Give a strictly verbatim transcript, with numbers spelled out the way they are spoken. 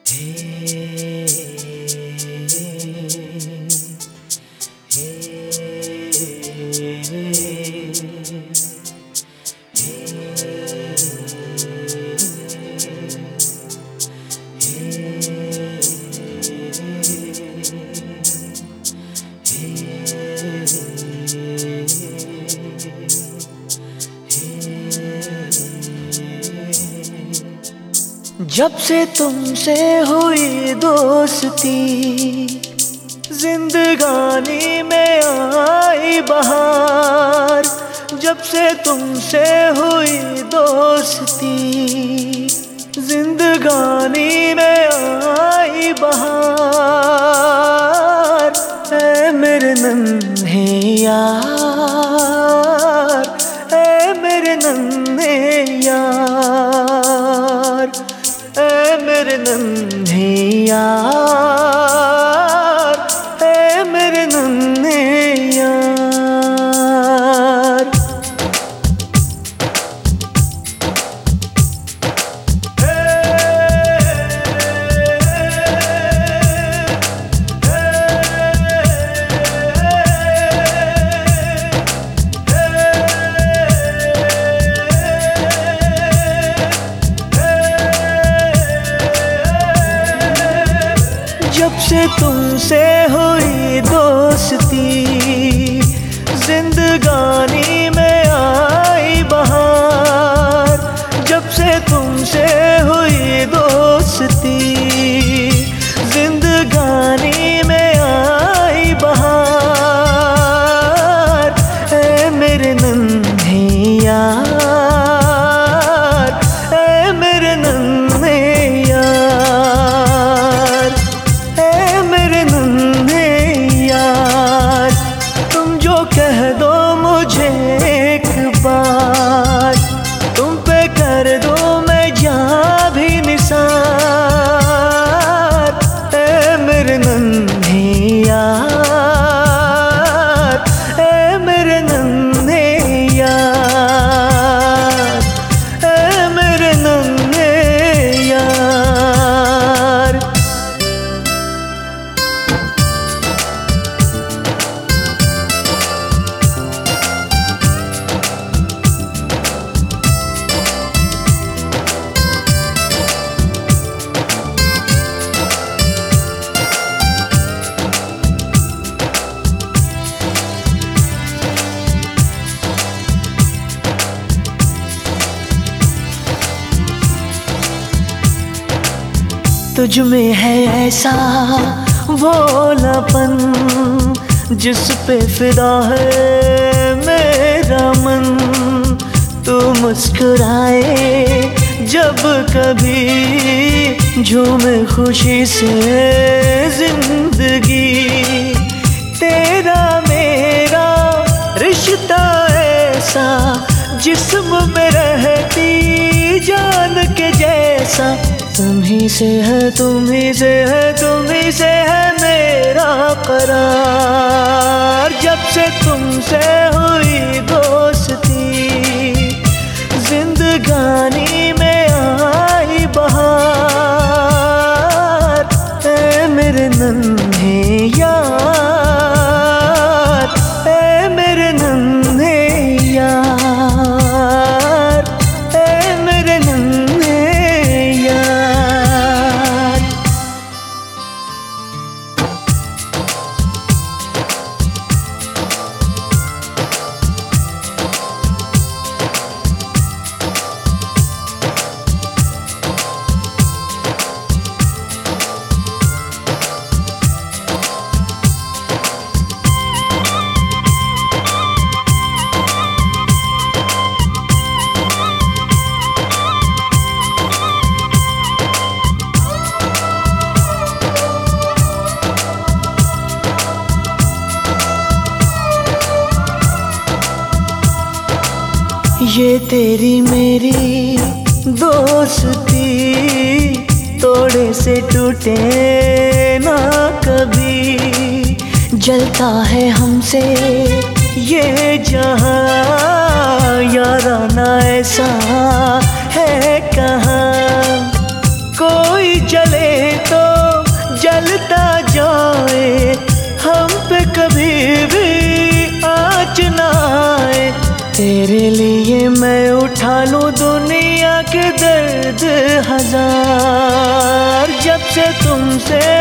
जब से तुमसे हुई दोस्ती, जिंदगानी में आई बहार। जब से तुमसे हुई दोस्ती, जिंदगानी में आई बहार। ऐ मेरे नन्हे यार, ऐ मेरे नन्हे यार, ऐ मेरे नन्हे यार, ऐ मेरे नन्हे यार। जब से तुमसे हुई दोस्ती, जिंदगानी में आई बहार। जब से तुमसे हुई दोस्ती, जिंदगानी में आई बहार। ऐ मेरे नन्हे यार, ऐ मेरे नन्हे यार, मेरे नन्हे यार। तुम जो कह दो मुझे एक बार, तुम पे कर दो मैं जहाँ भी निसार। ऐ मेरे नन्हे यार, ऐ मेरे नन्हे यार, ऐ मेरे नन्हे यार। तुझ में है ऐसा भोलापन, जिस पे फिदा है मेरा मन। तू मुस्कुराए जब कभी, झूमे खुशी से जिंदगी। तेरा मेरा रिश्ता ऐसा, जिस्म में रहती जान के जैसा। तुम्ही से है, तुम्ही से है, तुम्ही से है मेरा करार। जब से तुमसे हुई दोस्ती, जिंदगानी में आई बहार। ऐ मेरे नन्हे यार, ऐ मेरे नन्हे यार, ऐ मेरे नन्हे यार। ये तेरी मेरी दोस्ती, तोड़े से टूटे ना कभी। जलता है हमसे ये जहां, याराना ऐसा है कहाँ। कोई जले तो जलता जाए, हम पे कभी भी आँच ना आए। तेरे लिए मैं उठा लूं दुनिया के दर्द हजार, जब से तुमसे